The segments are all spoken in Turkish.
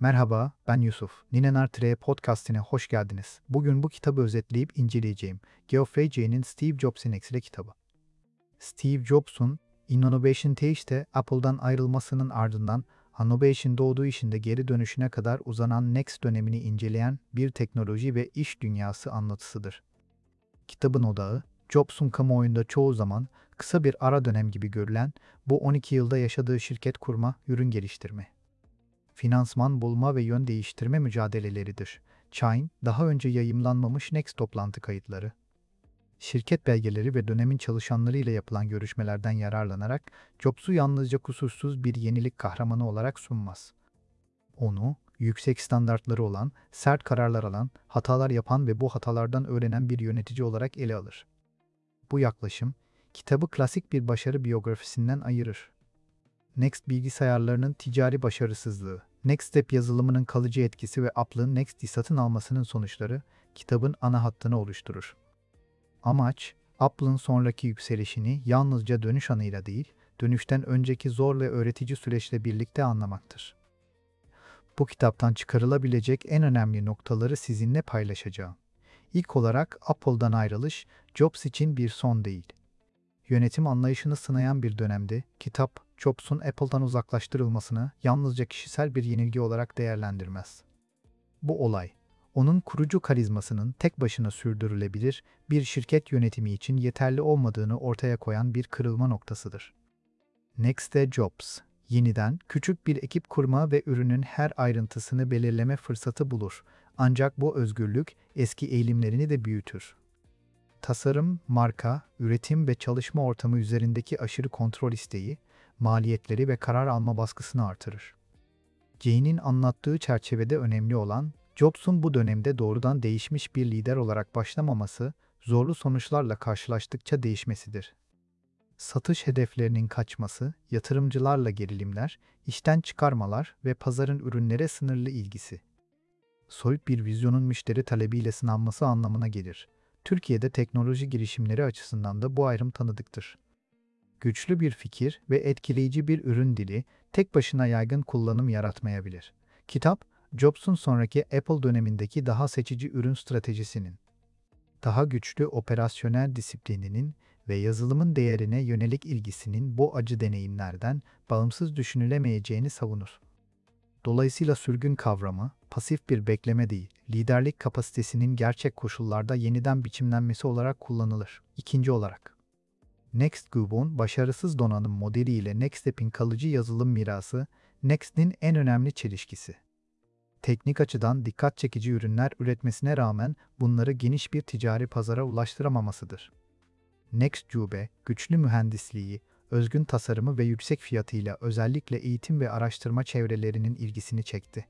Merhaba, ben Yusuf. Ninenar Tire podcastine hoş geldiniz. Bugün bu kitabı özetleyip inceleyeceğim. Geoffrey Chang'in Steve Jobs'un Eksili kitabı. Steve Jobs'un Innovation Thais'te Apple'dan ayrılmasının ardından Innovation doğduğu işinde geri dönüşüne kadar uzanan Next dönemini inceleyen bir teknoloji ve iş dünyası anlatısıdır. Kitabın odağı, Jobs'un kamuoyunda çoğu zaman kısa bir ara dönem gibi görülen bu 12 yılda yaşadığı şirket kurma, ürün geliştirme, finansman bulma ve yön değiştirme mücadeleleridir. Chang, daha önce yayımlanmamış Next toplantı kayıtları, şirket belgeleri ve dönemin çalışanlarıyla yapılan görüşmelerden yararlanarak Jobs'u yalnızca kusursuz bir yenilik kahramanı olarak sunmaz. Onu, yüksek standartları olan, sert kararlar alan, hatalar yapan ve bu hatalardan öğrenen bir yönetici olarak ele alır. Bu yaklaşım, kitabı klasik bir başarı biyografisinden ayırır. Next bilgisayarlarının ticari başarısızlığı, Nextstep yazılımının kalıcı etkisi ve Apple'ın Next'i satın almasının sonuçları kitabın ana hattını oluşturur. Amaç, Apple'ın sonraki yükselişini yalnızca dönüş anıyla değil, dönüşten önceki zor ve öğretici süreçle birlikte anlamaktır. Bu kitaptan çıkarılabilecek en önemli noktaları sizinle paylaşacağım. İlk olarak Apple'dan ayrılış, Jobs için bir son değil. Yönetim anlayışını sınayan bir dönemde, kitap, Jobs'un Apple'dan uzaklaştırılmasını yalnızca kişisel bir yenilgi olarak değerlendirmez. Bu olay, onun kurucu karizmasının tek başına sürdürülebilir bir şirket yönetimi için yeterli olmadığını ortaya koyan bir kırılma noktasıdır. Next'te Jobs, yeniden küçük bir ekip kurma ve ürünün her ayrıntısını belirleme fırsatı bulur. Ancak bu özgürlük eski eğilimlerini de büyütür. Tasarım, marka, üretim ve çalışma ortamı üzerindeki aşırı kontrol isteği, maliyetleri ve karar alma baskısını artırır. Jane'in anlattığı çerçevede önemli olan, Jobs'un bu dönemde doğrudan değişmiş bir lider olarak başlamaması, zorlu sonuçlarla karşılaştıkça değişmesidir. Satış hedeflerinin kaçması, yatırımcılarla gerilimler, işten çıkarmalar ve pazarın ürünlere sınırlı ilgisi. Soyut bir vizyonun müşteri talebiyle sınanması anlamına gelir. Türkiye'de teknoloji girişimleri açısından da bu ayrım tanıdıktır. Güçlü bir fikir ve etkileyici bir ürün dili tek başına yaygın kullanım yaratmayabilir. Kitap, Jobs'un sonraki Apple dönemindeki daha seçici ürün stratejisinin, daha güçlü operasyonel disiplininin ve yazılımın değerine yönelik ilgisinin bu acı deneyimlerden bağımsız düşünülemeyeceğini savunur. Dolayısıyla sürgün kavramı, pasif bir bekleme değil, liderlik kapasitesinin gerçek koşullarda yeniden biçimlenmesi olarak kullanılır. İkinci olarak, Next Group'un başarısız donanım modeli ile Nextstep'in kalıcı yazılım mirası, Next'in en önemli çelişkisi. Teknik açıdan dikkat çekici ürünler üretmesine rağmen bunları geniş bir ticari pazara ulaştıramamasıdır. Nextcube, güçlü mühendisliği, özgün tasarımı ve yüksek fiyatıyla özellikle eğitim ve araştırma çevrelerinin ilgisini çekti.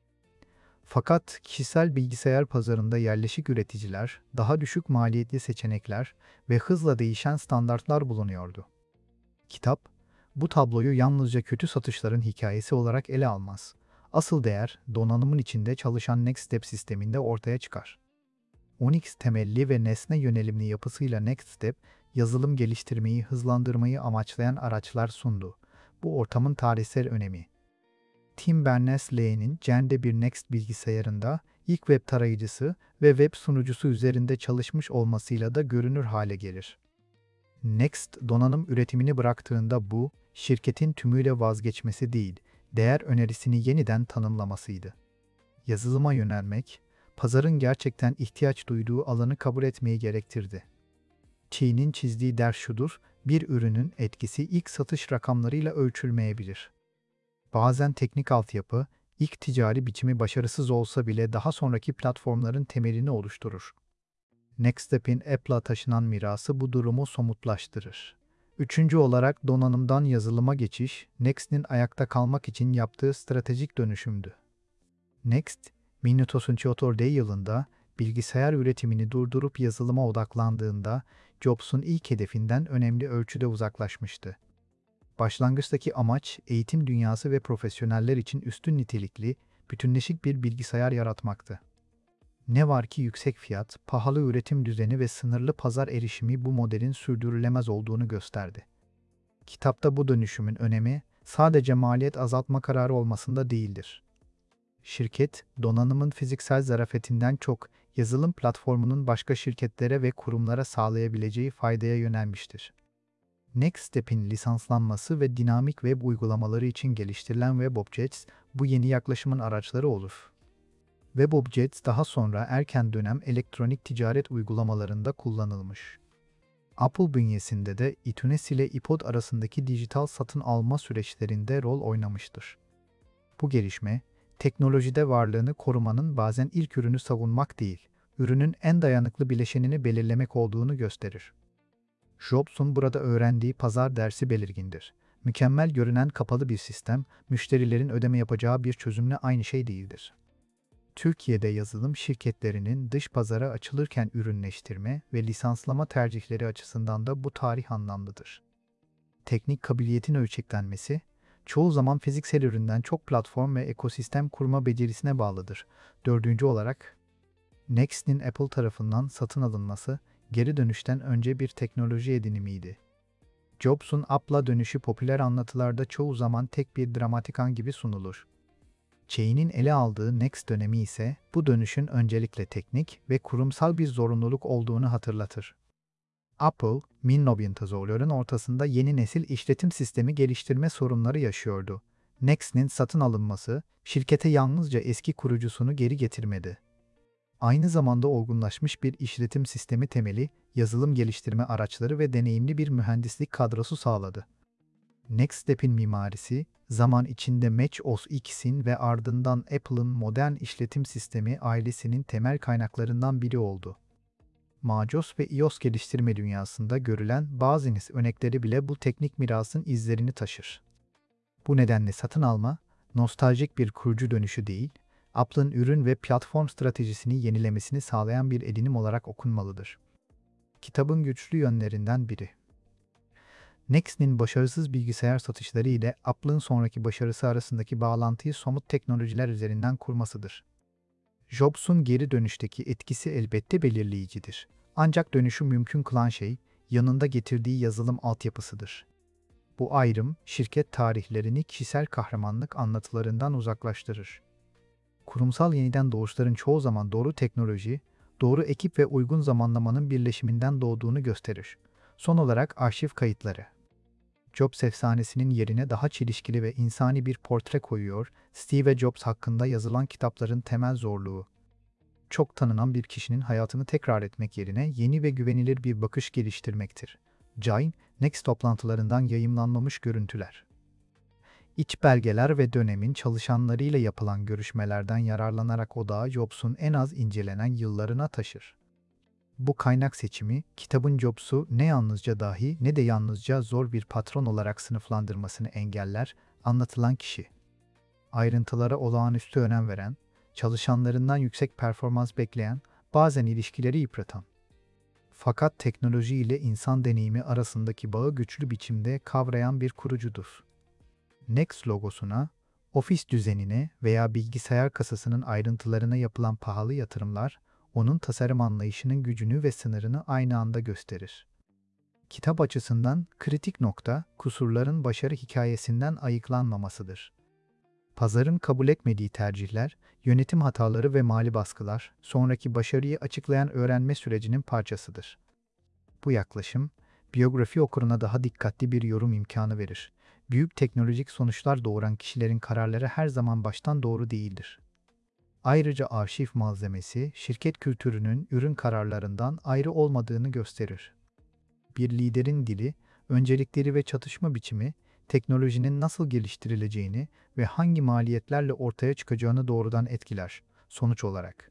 Fakat kişisel bilgisayar pazarında yerleşik üreticiler, daha düşük maliyetli seçenekler ve hızla değişen standartlar bulunuyordu. Kitap, bu tabloyu yalnızca kötü satışların hikayesi olarak ele almaz. Asıl değer, donanımın içinde çalışan Nextstep sisteminde ortaya çıkar. Unix temelli ve nesne yönelimli yapısıyla Nextstep, yazılım geliştirmeyi hızlandırmayı amaçlayan araçlar sundu. Bu ortamın tarihsel önemi. Tim Berners-Lee'nin Cende bir Next bilgisayarında ilk web tarayıcısı ve web sunucusu üzerinde çalışmış olmasıyla da görünür hale gelir. Next, donanım üretimini bıraktığında bu, şirketin tümüyle vazgeçmesi değil, değer önerisini yeniden tanımlamasıydı. Yazılıma yönelmek, pazarın gerçekten ihtiyaç duyduğu alanı kabul etmeyi gerektirdi. Çin'in çizdiği ders şudur, bir ürünün etkisi ilk satış rakamlarıyla ölçülmeyebilir. Bazen teknik altyapı, ilk ticari biçimi başarısız olsa bile daha sonraki platformların temelini oluşturur. Nextstep'in Apple'a taşınan mirası bu durumu somutlaştırır. Üçüncü olarak donanımdan yazılıma geçiş, Next'in ayakta kalmak için yaptığı stratejik dönüşümdü. Next, 1994 yılında bilgisayar üretimini durdurup yazılıma odaklandığında Jobs'un ilk hedefinden önemli ölçüde uzaklaşmıştı. Başlangıçtaki amaç eğitim dünyası ve profesyoneller için üstün nitelikli, bütünleşik bir bilgisayar yaratmaktı. Ne var ki yüksek fiyat, pahalı üretim düzeni ve sınırlı pazar erişimi bu modelin sürdürülemez olduğunu gösterdi. Kitapta bu dönüşümün önemi sadece maliyet azaltma kararı olmasında değildir. Şirket, donanımın fiziksel zarafetinden çok, yazılım platformunun başka şirketlere ve kurumlara sağlayabileceği faydaya yönelmiştir. Nextstep'in lisanslanması ve dinamik web uygulamaları için geliştirilen WebObjects, bu yeni yaklaşımın araçları olur. WebObjects daha sonra erken dönem elektronik ticaret uygulamalarında kullanılmış. Apple bünyesinde de iTunes ile iPod arasındaki dijital satın alma süreçlerinde rol oynamıştır. Bu gelişme, teknolojide varlığını korumanın bazen ilk ürünü savunmak değil, ürünün en dayanıklı bileşenini belirlemek olduğunu gösterir. Jobs'un burada öğrendiği pazar dersi belirgindir. Mükemmel görünen kapalı bir sistem, müşterilerin ödeme yapacağı bir çözümle aynı şey değildir. Türkiye'de yazılım şirketlerinin dış pazara açılırken ürünleştirme ve lisanslama tercihleri açısından da bu tarih anlamlıdır. Teknik kabiliyetin ölçeklenmesi, çoğu zaman fiziksel üründen çok platform ve ekosistem kurma becerisine bağlıdır. Dördüncü olarak, Next'in Apple tarafından satın alınması, geri dönüşten önce bir teknoloji edinimiydi. Jobs'un Apple'a dönüşü popüler anlatılarda çoğu zaman tek bir dramatik an gibi sunulur. Chay'nin ele aldığı Next dönemi ise bu dönüşün öncelikle teknik ve kurumsal bir zorunluluk olduğunu hatırlatır. Apple, 1990'ların ortasında yeni nesil işletim sistemi geliştirme sorunları yaşıyordu. Next'in satın alınması, şirkete yalnızca eski kurucusunu geri getirmedi. Aynı zamanda olgunlaşmış bir işletim sistemi temeli, yazılım geliştirme araçları ve deneyimli bir mühendislik kadrosu sağladı. Nextstep'in mimarisi, zaman içinde MatchOS X'in ve ardından Apple'ın modern işletim sistemi ailesinin temel kaynaklarından biri oldu. MacOS ve iOS geliştirme dünyasında görülen bazı örnekleri bile bu teknik mirasın izlerini taşır. Bu nedenle satın alma, nostaljik bir kurucu dönüşü değil, Apple'ın ürün ve platform stratejisini yenilemesini sağlayan bir edinim olarak okunmalıdır. Kitabın güçlü yönlerinden biri. Next'in başarısız bilgisayar satışları ile Apple'ın sonraki başarısı arasındaki bağlantıyı somut teknolojiler üzerinden kurmasıdır. Jobs'un geri dönüşteki etkisi elbette belirleyicidir. Ancak dönüşü mümkün kılan şey, yanında getirdiği yazılım altyapısıdır. Bu ayrım, şirket tarihlerini kişisel kahramanlık anlatılarından uzaklaştırır. Kurumsal yeniden doğuşların çoğu zaman doğru teknoloji, doğru ekip ve uygun zamanlamanın birleşiminden doğduğunu gösterir. Son olarak arşiv kayıtları. Jobs efsanesinin yerine daha çelişkili ve insani bir portre koyuyor, Steve Jobs hakkında yazılan kitapların temel zorluğu. Çok tanınan bir kişinin hayatını tekrar etmek yerine yeni ve güvenilir bir bakış geliştirmektir. Jane, Next toplantılarından yayımlanmamış görüntüler. İç belgeler ve dönemin çalışanlarıyla yapılan görüşmelerden yararlanarak odağı Jobs'un en az incelenen yıllarına taşır. Bu kaynak seçimi, kitabın Jobs'u ne yalnızca dahi ne de yalnızca zor bir patron olarak sınıflandırmasını engeller, anlatılan kişi. Ayrıntılara olağanüstü önem veren, çalışanlarından yüksek performans bekleyen, bazen ilişkileri yıpratan. Fakat teknoloji ile insan deneyimi arasındaki bağı güçlü biçimde kavrayan bir kurucudur. Next logosuna, ofis düzenine veya bilgisayar kasasının ayrıntılarına yapılan pahalı yatırımlar, onun tasarım anlayışının gücünü ve sınırını aynı anda gösterir. Kitap açısından kritik nokta, kusurların başarı hikayesinden ayıklanmamasıdır. Pazarın kabul etmediği tercihler, yönetim hataları ve mali baskılar, sonraki başarıyı açıklayan öğrenme sürecinin parçasıdır. Bu yaklaşım, biyografi okuruna daha dikkatli bir yorum imkanı verir. Büyük teknolojik sonuçlar doğuran kişilerin kararları her zaman baştan doğru değildir. Ayrıca arşiv malzemesi, şirket kültürünün ürün kararlarından ayrı olmadığını gösterir. Bir liderin dili, öncelikleri ve çatışma biçimi, teknolojinin nasıl geliştirileceğini ve hangi maliyetlerle ortaya çıkacağını doğrudan etkiler. Sonuç olarak,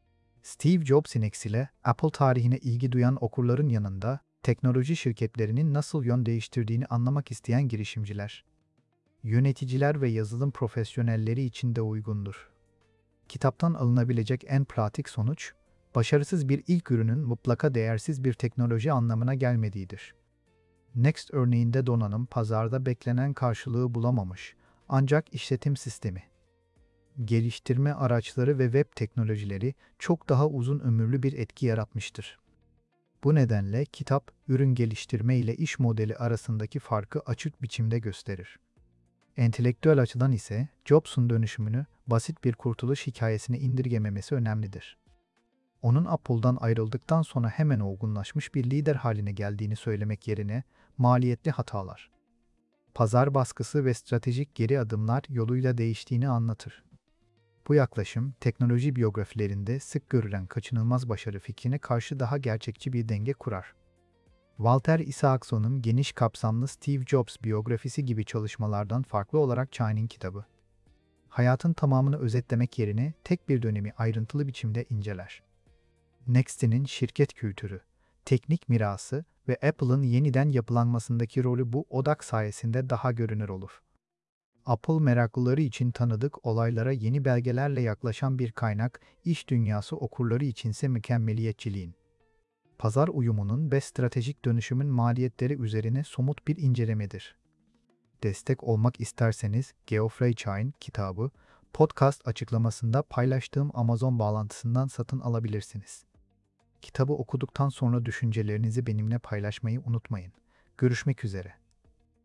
Steve Jobs'in eksiyle Apple tarihine ilgi duyan okurların yanında, teknoloji şirketlerinin nasıl yön değiştirdiğini anlamak isteyen girişimciler, yöneticiler ve yazılım profesyonelleri için de uygundur. Kitaptan alınabilecek en pratik sonuç, başarısız bir ilk ürünün mutlaka değersiz bir teknoloji anlamına gelmediğidir. Next örneğinde donanım pazarda beklenen karşılığı bulamamış, ancak işletim sistemi, geliştirme araçları ve web teknolojileri çok daha uzun ömürlü bir etki yaratmıştır. Bu nedenle kitap, ürün geliştirme ile iş modeli arasındaki farkı açık biçimde gösterir. Entelektüel açıdan ise Jobs'un dönüşümünü basit bir kurtuluş hikayesine indirgememesi önemlidir. Onun Apple'dan ayrıldıktan sonra hemen olgunlaşmış bir lider haline geldiğini söylemek yerine maliyetli hatalar, pazar baskısı ve stratejik geri adımlar yoluyla değiştiğini anlatır. Bu yaklaşım, teknoloji biyografilerinde sık görülen kaçınılmaz başarı fikrine karşı daha gerçekçi bir denge kurar. Walter Isaacson'un geniş kapsamlı Steve Jobs biyografisi gibi çalışmalardan farklı olarak Chi'nin kitabı, hayatın tamamını özetlemek yerine tek bir dönemi ayrıntılı biçimde inceler. Next'in şirket kültürü, teknik mirası ve Apple'ın yeniden yapılanmasındaki rolü bu odak sayesinde daha görünür olur. Apple meraklıları için tanıdık, olaylara yeni belgelerle yaklaşan bir kaynak, iş dünyası okurları içinse mükemmeliyetçiliğin, pazar uyumunun ve stratejik dönüşümün maliyetleri üzerine somut bir incelemedir. Destek olmak isterseniz Geoffrey Chine kitabı, podcast açıklamasında paylaştığım Amazon bağlantısından satın alabilirsiniz. Kitabı okuduktan sonra düşüncelerinizi benimle paylaşmayı unutmayın. Görüşmek üzere.